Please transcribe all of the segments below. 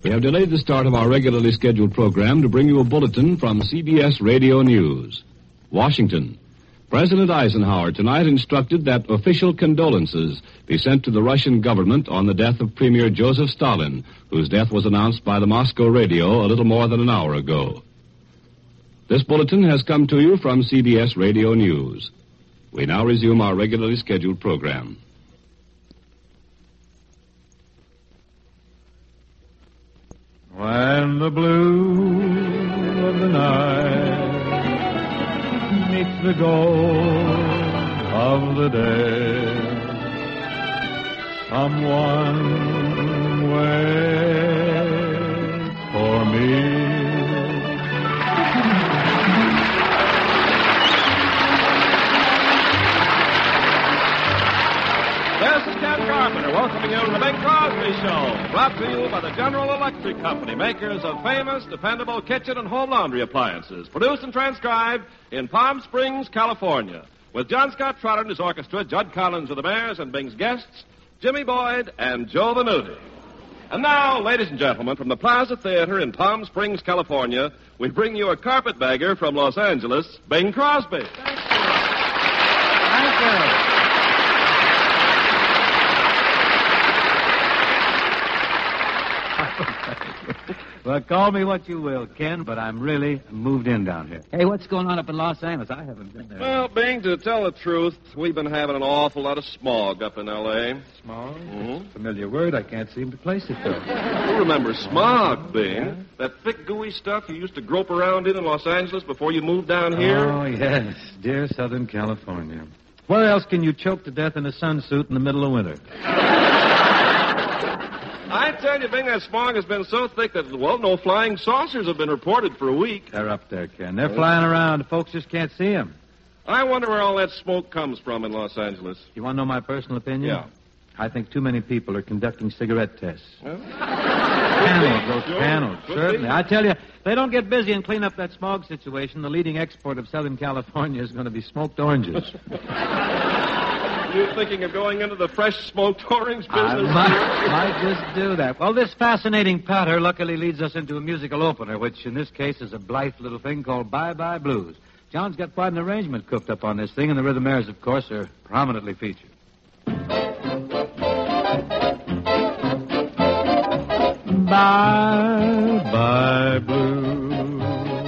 We have delayed the start of our regularly scheduled program to bring you a bulletin from CBS Radio News. Washington. President Eisenhower tonight instructed that official condolences be sent to the Russian government on the death of Premier Joseph Stalin, whose death was announced by the Moscow radio a little more than an hour ago. This bulletin has come to you from CBS Radio News. We now resume our regularly scheduled program. When the blue of the night meets the gold of the day, someone waits for me. This is Ken Carpenter welcoming you to the Bing Crosby Show, brought to you by the General Electric Company, makers of famous, dependable kitchen and home laundry appliances, produced and transcribed in Palm Springs, California, with John Scott Trotter and his orchestra, Judd Collins of the Bears, and Bing's guests, Jimmy Boyd and Joe Venuti. And now, ladies and gentlemen, from the Plaza Theater in Palm Springs, California, we bring you a carpetbagger from Los Angeles, Bing Crosby. Thank you. Well, call me what you will, Ken, but I'm really moved in down here. Hey, what's going on up in Los Angeles? I haven't been there. Well, Bing, to tell the truth, we've been having an awful lot of smog up in L.A. Smog? Mm-hmm. Familiar word. I can't seem to place it, though. You remember smog, Bing? That thick, gooey stuff you used to grope around in Los Angeles before you moved down here? Oh, yes. Dear Southern California. Where else can you choke to death in a sunsuit in the middle of winter? I tell you, Bing, that smog has been so thick that, well, no flying saucers have been reported for a week. They're up there, Ken. They're flying around. Folks just can't see them. I wonder where all that smoke comes from in Los Angeles. You want to know my personal opinion? Yeah. I think too many people are conducting cigarette tests. Huh? Panels, those panels, Could certainly. be. I tell you, they don't get busy and clean up that smog situation. The leading export of Southern California is going to be smoked oranges. You thinking of going into the fresh smoked orange business? I might just do that. Well, this fascinating patter luckily leads us into a musical opener, which in this case is a blithe little thing called Bye Bye Blues. John's got quite an arrangement cooked up on this thing, and the Rhythmaires, of course, are prominently featured. Bye Bye Blues,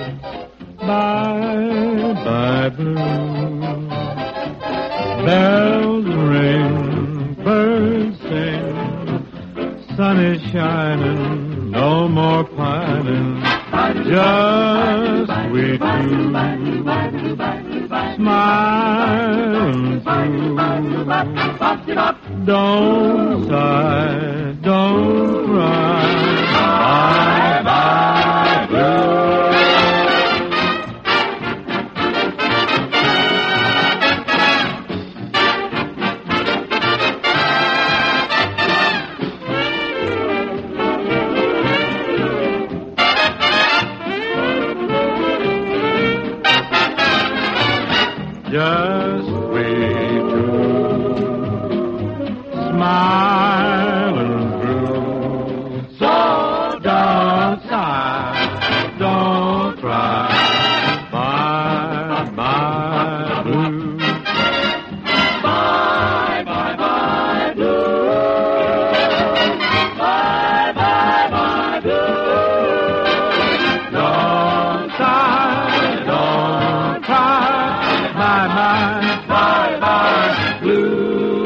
Bye Bye Blues. Bells ring, birds sing, sun is shining, no more pining, just we two, smiling through. Don't sigh, don't cry, bye bye blue. Just we two, smiling through. So don't sigh, don't cry, bye bye blue, bye bye bye blue, bye bye bye blue. Don't sigh, don't cry. Bye, bye, bye, blue.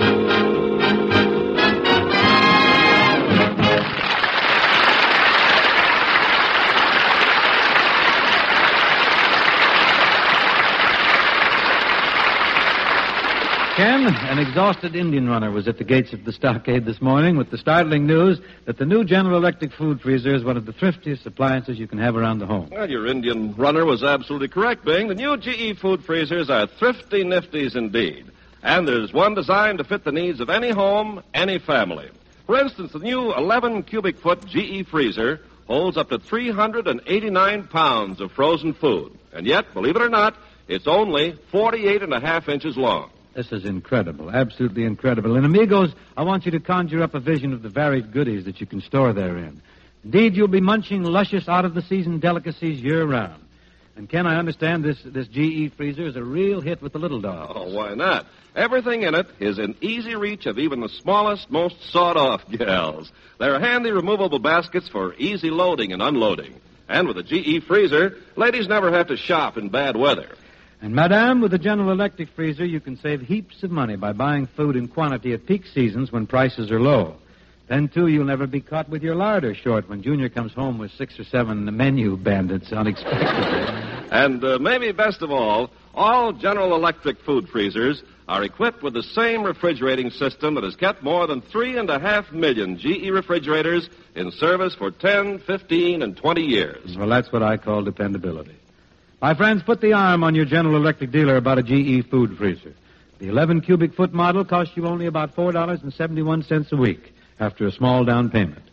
Ken, an exhausted Indian runner was at the gates of the stockade this morning with the startling news that the new General Electric food freezer is one of the thriftiest appliances you can have around the home. Well, your Indian runner was absolutely correct, Bing. The new GE food freezers are thrifty nifties indeed. And there's one designed to fit the needs of any home, any family. For instance, the new 11 cubic foot GE freezer holds up to 389 pounds of frozen food. And yet, believe it or not, it's only 48.5 inches long. This is incredible, absolutely incredible. And amigos, I want you to conjure up a vision of the varied goodies that you can store therein. Indeed, you'll be munching luscious, out-of-the-season delicacies year-round. And, Ken, I understand this GE freezer is a real hit with the little dogs. Oh, why not? Everything in it is in easy reach of even the smallest, most sawed-off gals. They're handy removable baskets for easy loading and unloading. And with a GE freezer, ladies never have to shop in bad weather. And, Madame, with the General Electric freezer, you can save heaps of money by buying food in quantity at peak seasons when prices are low. Then, too, you'll never be caught with your larder short when Junior comes home with 6 or 7 menu bandits unexpectedly. And maybe best of all General Electric food freezers are equipped with the same refrigerating system that has kept more than 3.5 million GE refrigerators in service for 10, 15, and 20 years. Well, that's what I call dependability. My friends, put the arm on your General Electric dealer about a GE food freezer. The 11 cubic foot model costs you only about $4.71 a week after a small down payment.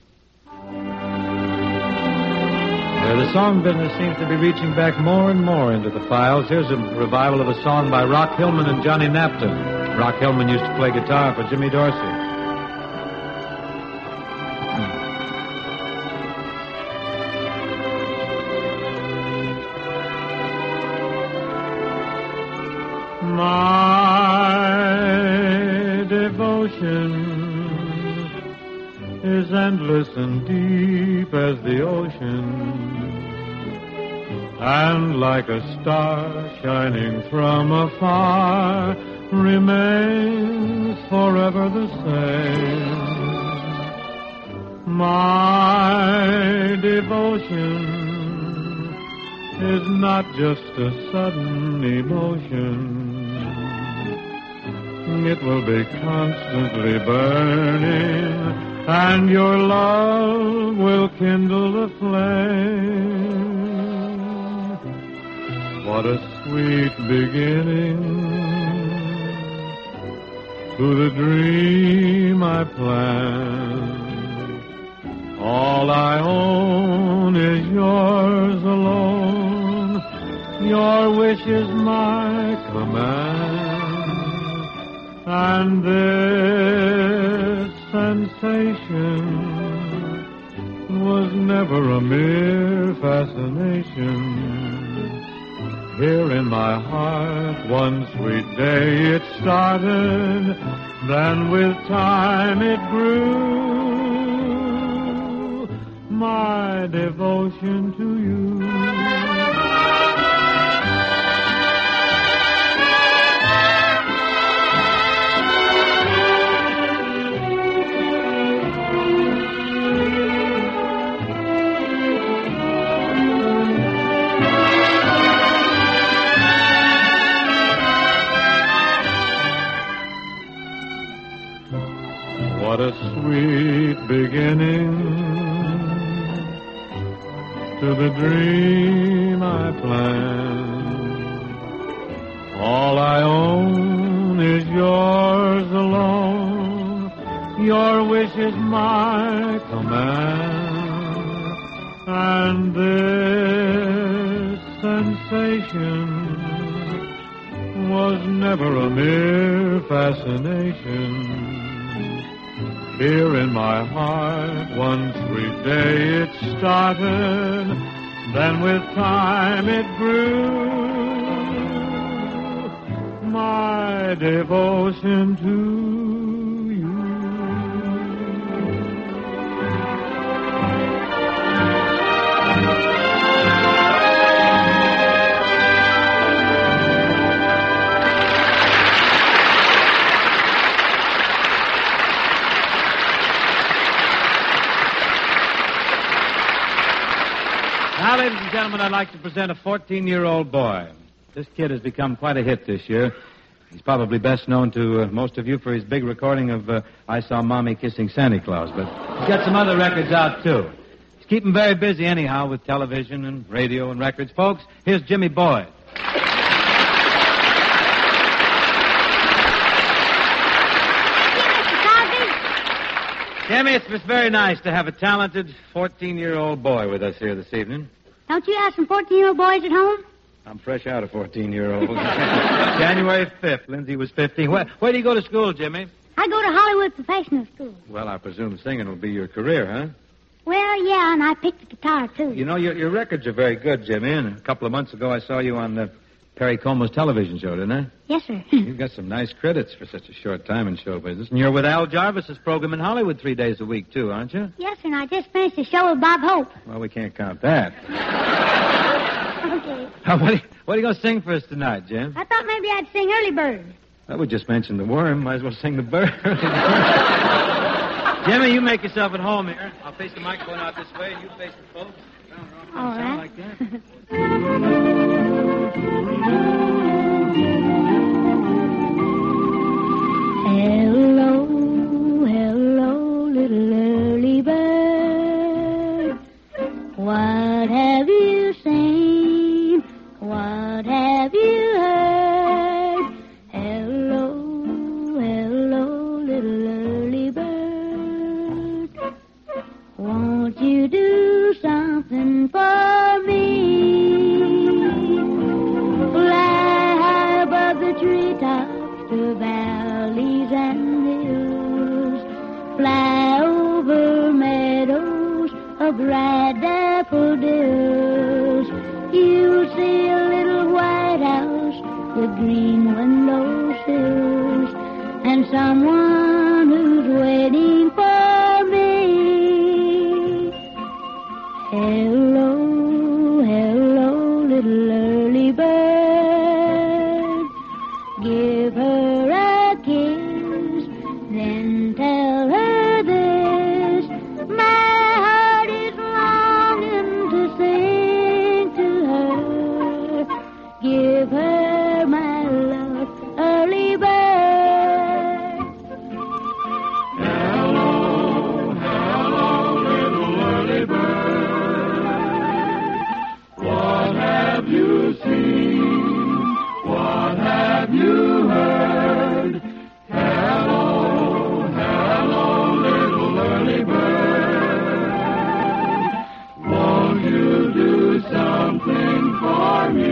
The song business seems to be reaching back more and more into the files. Here's a revival of a song by Rock Hillman and Johnny Napton. Rock Hillman used to play guitar for Jimmy Dorsey. My devotion is endless and deep as the ocean, and like a star shining from afar, remains forever the same. My devotion is not just a sudden emotion. It will be constantly burning, and your love will kindle the flame. What a sweet beginning to the dream I planned. All I own is yours alone. Your wish is my command. And this sensation was never a mere fascination. Here in my heart, one sweet day it started, then with time it grew. My devotion to you. What a sweet beginning to the dream I planned. All I own is yours alone. Your wish is my command. And this sensation was never a mere fascination. Here in my heart, one sweet day it started, then with time it grew. My devotion to you. Now, ladies and gentlemen, I'd like to present a 14-year-old boy. This kid has become quite a hit this year. He's probably best known to most of you for his big recording of I Saw Mommy Kissing Santa Claus, but he's got some other records out, too. He's keeping very busy anyhow with television and radio and records. Folks, here's Jimmy Boyd. Jimmy, it's very nice to have a talented 14-year-old boy with us here this evening. Don't you have some 14-year-old boys at home? I'm fresh out of 14-year-old. January 5th. Lindsay was 15. Where do you go to school, Jimmy? I go to Hollywood Professional School. Well, I presume singing will be your career, huh? Well, yeah, and I picked the guitar, too. You know, your records are very good, Jimmy. And a couple of months ago, I saw you on the Perry Como's television show, didn't I? Yes, sir. You've got some nice credits for such a short time in show business. And you're with Al Jarvis's program in Hollywood 3 days a week, too, aren't you? Yes, sir, and I just finished the show with Bob Hope. Well, we can't count that. Okay. What are you going to sing for us tonight, Jim? I thought maybe I'd sing Early Bird. Well, we just mentioned the worm. Might as well sing the bird. Jimmy, you make yourself at home here. I'll face the microphone out this way, and you face the folks. All right. Like that. Hello, hello, little early bird. What have you seen? What have you heard? Hello, hello, little early bird. Won't you do something for me? Fly high above the treetops to valleys and hills. Fly over meadows of bright daffodils. You'll see a little white house with green windowsills and someone who's waiting for me. Hello, hello, little early bird. Give her a kiss, then tell her this. My heart is longing to sing to her. Give her my love, early bird. Hello, hello, little early bird. What have you seen? What have you heard? Hello, hello, little early bird. Won't you do something for me?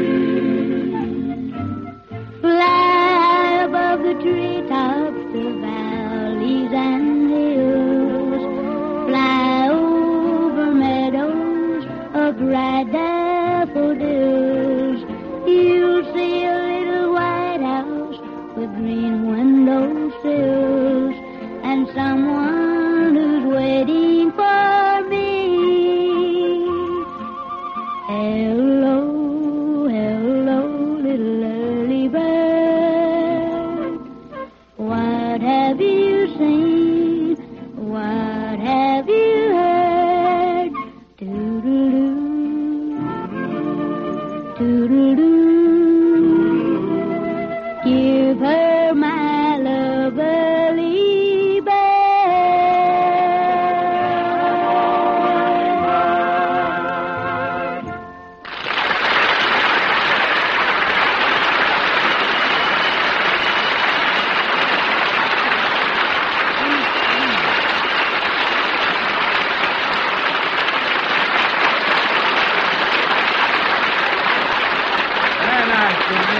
Fly above the treetops, the valleys and hills. Fly over meadows of bright daffodils. You'll see a little white house with green windowsills and someone who's waiting for me. Hello, hello, little early bird. What have you seen? What have you heard? Doo-doo-doo, doo-doo-doo. Give her my love, early bird. Very nice, Jimmy.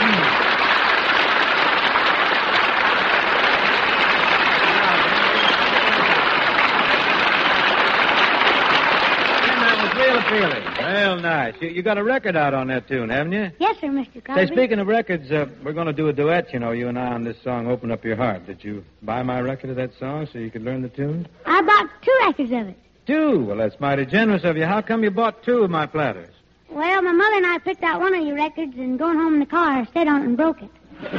That was real appealing. Real nice. You got a record out on that tune, haven't you? Yes, sir, Mr. Say, Crosby. speaking of records, we're going to do a duet, you know, you and I on this song, Open Up Your Heart. Did you buy my record of that song so you could learn the tune? I bought 2 records of it. 2? Well, that's mighty generous of you. How come you bought 2 of my platters? Well, my mother and I picked out one of your records, and going home in the car, I stayed on it and broke it.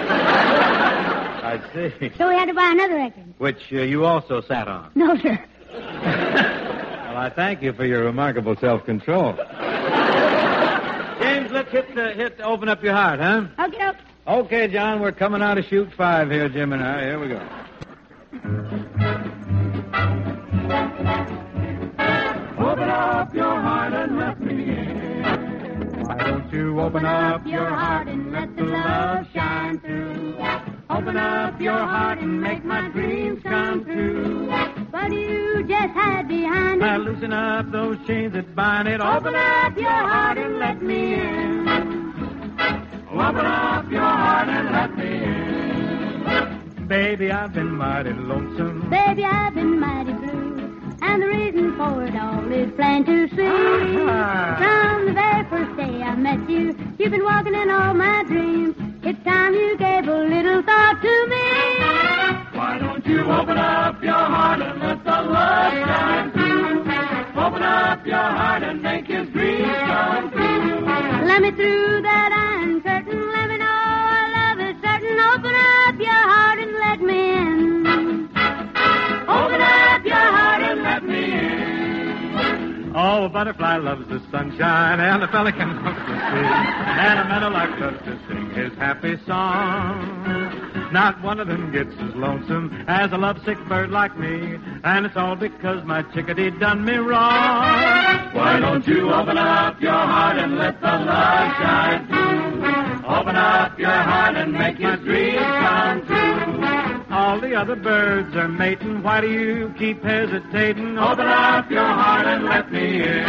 I see. So we had to buy another record. Which you also sat on. No, sir. Well, I thank you for your remarkable self-control. James, let's hit Open Up Your Heart, huh? Okay, okay. Okay, John, we're coming out of shoot 5 here, Jim and I. Here we go. Open up your heart and let me in. Why don't you open up your heart and let the love shine through? Open up your heart and make my dreams come true. But you just hide behind Now it. loosen up those chains that bind it. Open up your heart and let me in. Open up your heart and let me in. Baby, I've been mighty lonesome. Baby, I've been mighty blue. And And the reason for it all is plain to see. From the very first day I met you, you've been walking in all my dreams. It's time you gave a little thought to me. Why don't you open up your heart and let the love shine through? Open up your heart and make his dreams come true. Let me through that iron curtain. Let me know our love is certain. Open up your heart and let me in. Open up your heart and let me in. Oh, a butterfly loves the sunshine, and a pelican loves the sea, and a meadowlark loves to sing his happy song. Not one of them gets as lonesome as a lovesick bird like me, and it's all because my chickadee done me wrong. Why don't you open up your heart and let the love shine through? Open up your heart and make his dreams come true. All the other birds are mating. Why do you keep hesitating? Open up your heart and let me in.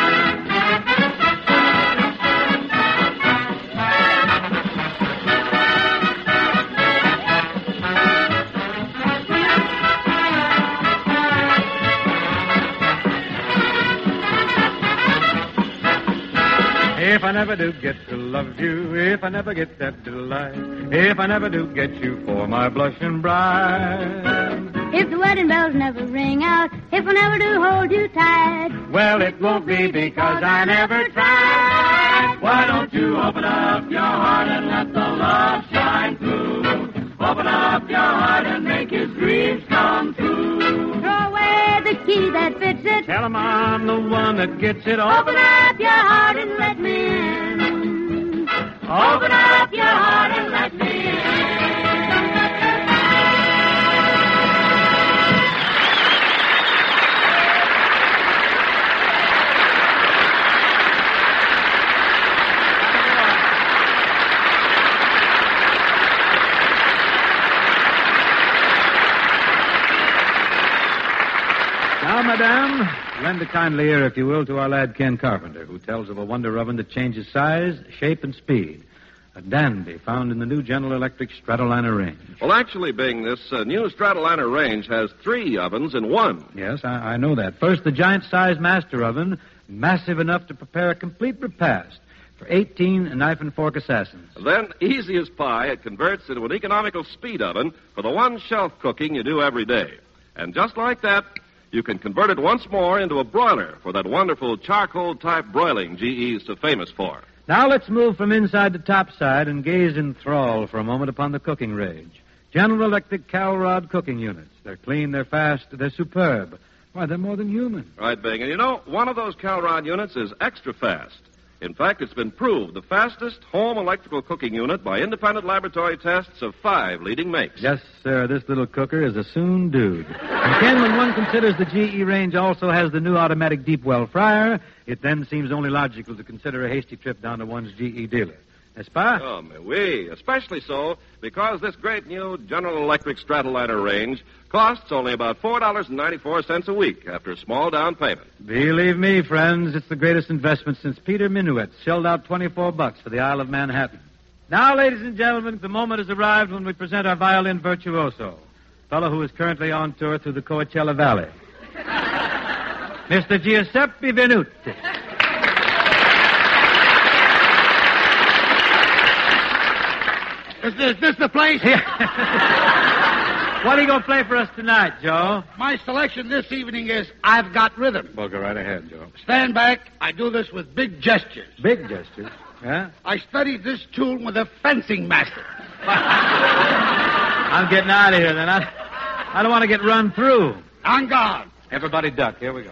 If I never do get to love you, if I never get that delight, if I never do get you for my blushing bride. If the wedding bells never ring out, if I never do hold you tight, Well, it won't be because I never tried. Why don't you open up your heart and let the love shine through? Open up your heart and make his dreams come true. throw away the key that fits it. Tell him I'm the one that gets it. Open up your heart and let me in. Open up your heart and let me in. Now, madame, lend a kindly ear, if you will, to our lad Ken Carpenter, who tells of a wonder oven that changes size, shape, and speed. A dandy found in the new General Electric Stratoliner range. Well, actually, Bing, this new Stratoliner range has 3 ovens in one. Yes, I know that. First, the giant-sized master oven, massive enough to prepare a complete repast for 18 knife and fork assassins. Then, easy as pie, it converts into an economical speed oven for the one shelf cooking you do every day. And just like that, you can convert it once more into a broiler for that wonderful charcoal-type broiling GE's so famous for. Now let's move from inside to topside and gaze in thrall for a moment upon the cooking range. General Electric Calrod cooking units. They're clean, they're fast, they're superb. Why, they're more than human. Right, Bing. And you know, one of those Calrod units is extra fast. In fact, it's been proved the fastest home electrical cooking unit by independent laboratory tests of 5 leading makes. Yes, sir, this little cooker is a soon dude. And Ken, when one considers the GE range also has the new automatic deep well fryer, it then seems only logical to consider a hasty trip down to one's GE dealer. N'est-ce pas? Oh, mais oui. Especially so because this great new General Electric Stratoliner range costs only about $4.94 a week after a small down payment. Believe me, friends, it's the greatest investment since Peter Minuet shelled out $24 for the Isle of Manhattan. Now, ladies and gentlemen, the moment has arrived when we present our violin virtuoso, a fellow who is currently on tour through the Coachella Valley, Mr. Giuseppe Venuti. Is this the place? What are you going to play for us tonight, Joe? My selection this evening is I've Got Rhythm. Well, go right ahead, Joe. Stand back. I do this with big gestures. Big gestures. Yeah? I studied this tune with a fencing master. I'm getting out of here, then. I don't want to get run through. On guard. Everybody duck. Here we go.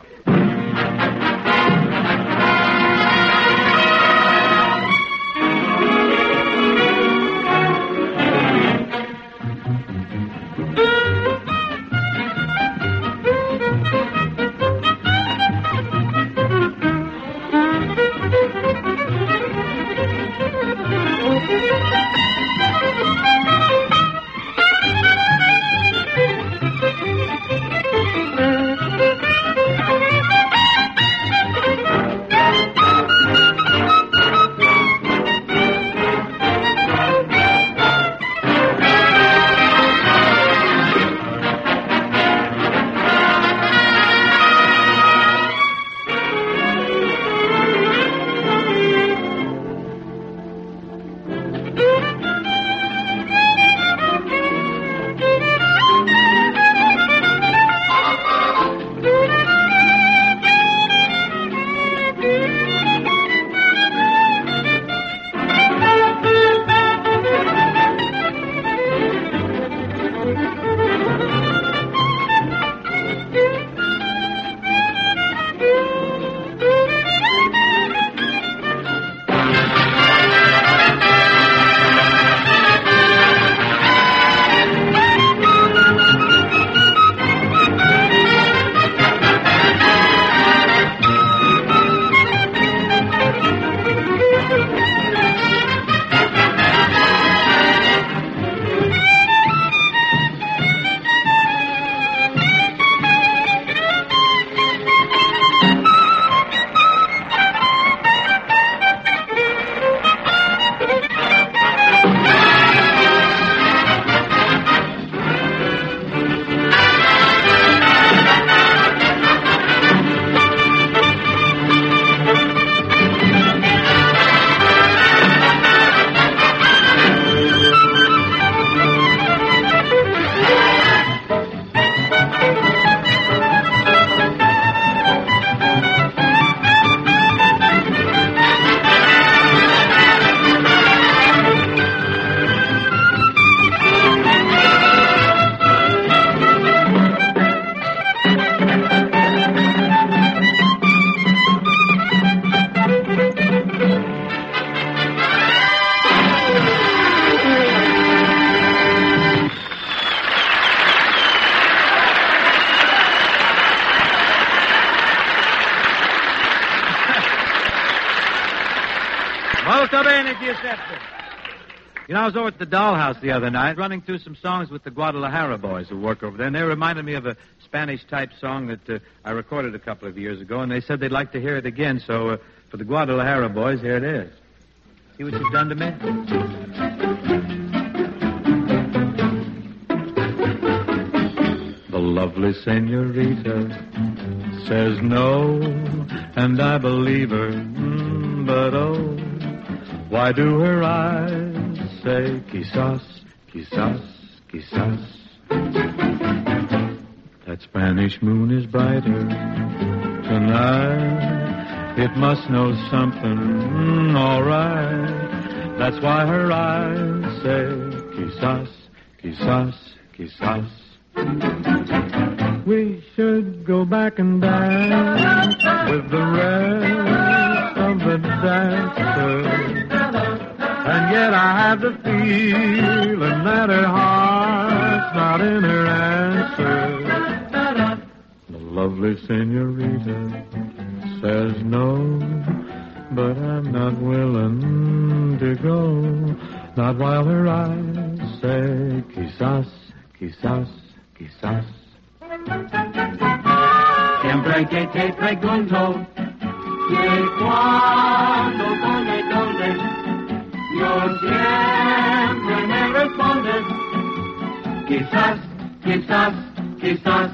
Molto bene, Giuseppe. You know, I was over at the Dollhouse the other night, running through some songs with the Guadalajara boys who work over there, and they reminded me of a Spanish-type song that I recorded a couple of years ago, and they said they'd like to hear it again, so for the Guadalajara boys, here it is. See what you've done to me? The lovely senorita says no, and I believe her, but oh, why do her eyes say quizás, quizás, quizás? That Spanish moon is brighter tonight. It must know something, all right. That's why her eyes say quizás, quizás, quizás. We should go back and dance with the rest of the dancers. And yet I have the feeling that her heart's not in her answer. The lovely senorita says no, but I'm not willing to go. Not while her eyes say quizás, quizás, quizás. Siempre que te pregunto que cuándo, dónde, yo siempre me respondes quizás, quizás, quizás.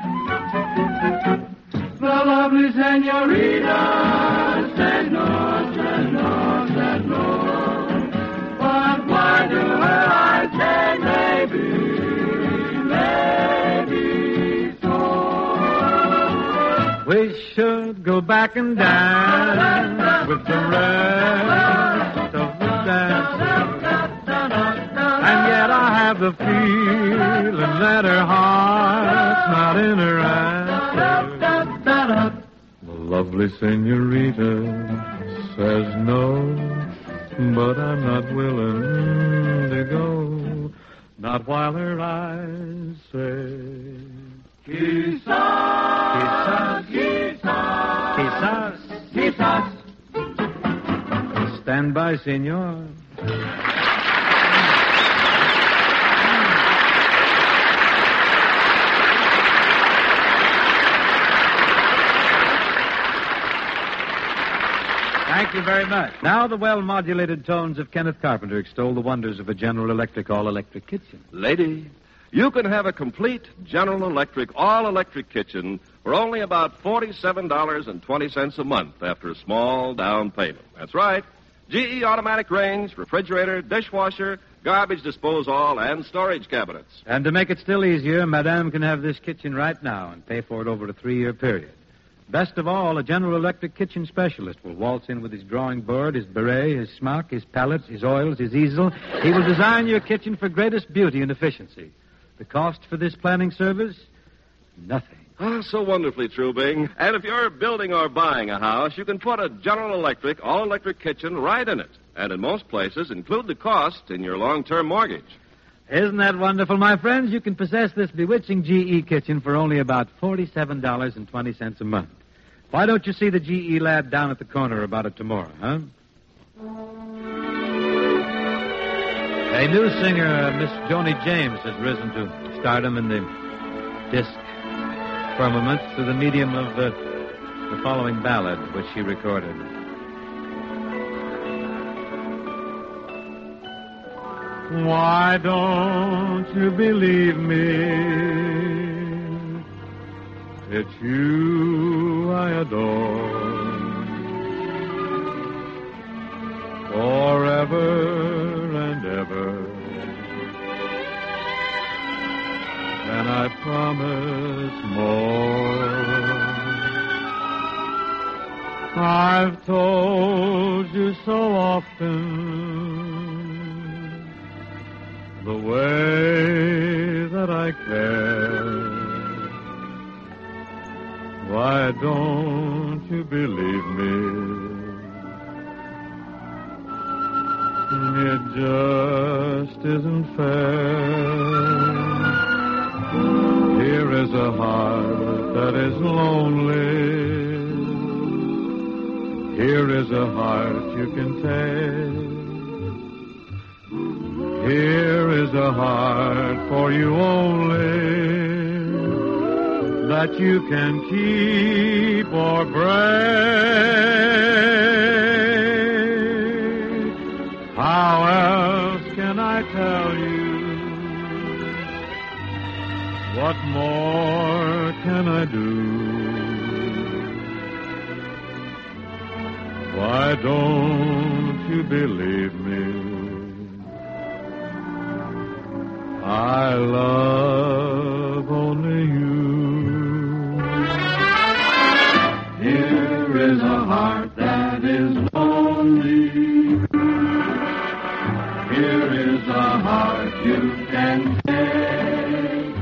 The lovely señorita said no, said no, said no. But why do her eyes say maybe, maybe so? We should go back and dance with the rest of the dancers. And yet I have the feeling that her heart's not in her answer. The lovely senorita says no, but I'm not willing to go. Not while her eyes say quizás, quizás, quizás, quizás. Stand by, senor. Thank you very much. Now the well-modulated tones of Kenneth Carpenter extol the wonders of a General Electric all-electric kitchen. Lady, you can have a complete General Electric all-electric kitchen for only about $47.20 a month after a small down payment. That's right. GE automatic range, refrigerator, dishwasher, garbage disposal, and storage cabinets. And to make it still easier, Madame can have this kitchen right now and pay for it over a 3-year period. Best of all, a General Electric kitchen specialist will waltz in with his drawing board, his beret, his smock, his palettes, his oils, his easel. He will design your kitchen for greatest beauty and efficiency. The cost for this planning service? Nothing. Ah, so wonderfully true, Bing. And if you're building or buying a house, you can put a General Electric all-electric kitchen right in it. And in most places, include the cost in your long-term mortgage. Isn't that wonderful, my friends? You can possess this bewitching GE kitchen for only about $47.20 a month. Why don't you see the GE lad down at the corner about it tomorrow, huh? A new singer, Miss Joni James, has risen to stardom in the disc firmament through the medium of the following ballad, which she recorded. Why don't you believe me? It's you I adore. Forever and ever. And I promise more. I've told you so often the way that I care. Why don't you believe me? It just isn't fair. Here is a heart that is lonely. Here is a heart you can take. Here is a heart for you only, that you can keep or break. How else can I tell you? What more can I do? Why don't you believe me? I love only you. Here is a heart that is lonely. Here is a heart you can take.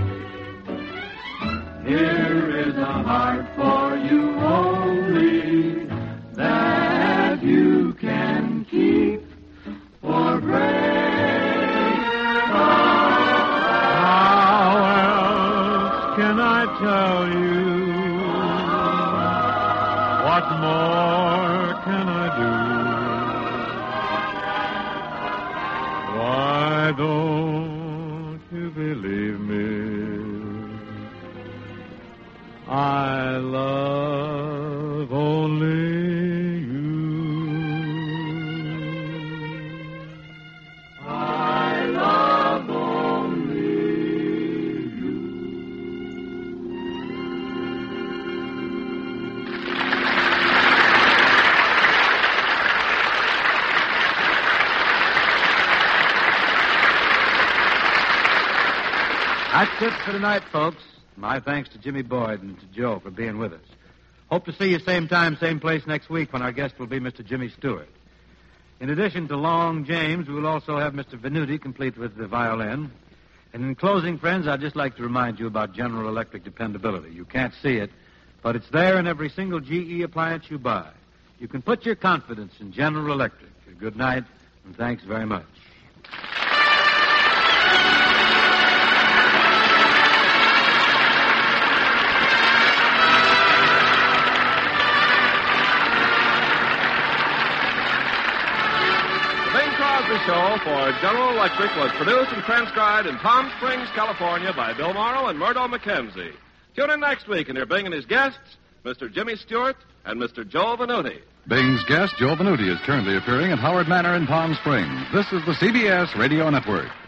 Here is a heart for you only, that you can keep or break. How else can I tell you? What more can I do? Why don't you believe me? I love only you. I love only you. That's it for tonight, folks. My thanks to Jimmy Boyd and to Joe for being with us. Hope to see you same time, same place next week when our guest will be Mr. Jimmy Stewart. In addition to Long James, we will also have Mr. Venuti complete with the violin. And in closing, friends, I'd just like to remind you about General Electric dependability. You can't see it, but it's there in every single GE appliance you buy. You can put your confidence in General Electric. Good night, and thanks very much. The show for General Electric was produced and transcribed in Palm Springs, California by Bill Morrow and Murdo McKenzie. Tune in next week and hear Bing and his guests, Mr. Jimmy Stewart and Mr. Joe Venuti. Bing's guest, Joe Venuti, is currently appearing at Howard Manor in Palm Springs. This is the CBS Radio Network.